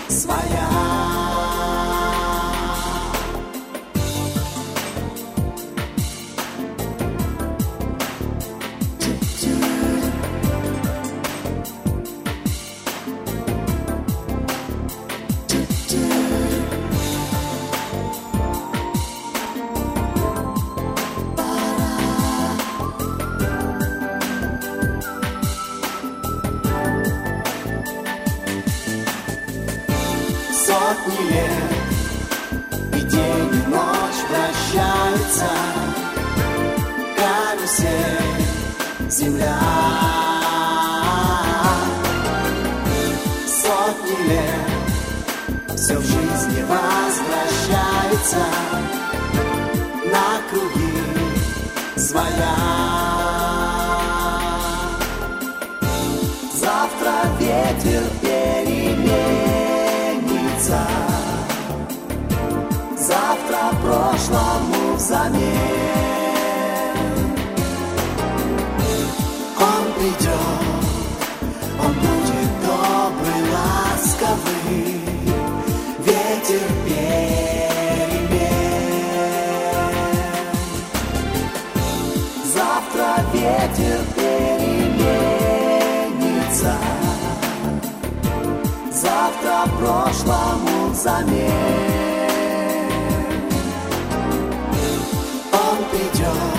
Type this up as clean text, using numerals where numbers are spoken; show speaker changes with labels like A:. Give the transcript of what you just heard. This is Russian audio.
A: своя. Сотни лет и день, и ночь вращаются, карусель, земля. Сотни лет все в жизни возвращается на круги своя. Завтра ветер переменится, завтра прошлому взамен. Он придет, он будет добрый, ласковый, ветер перемен. Завтра ветер переменится, завтра прошлому взамен. Он придет.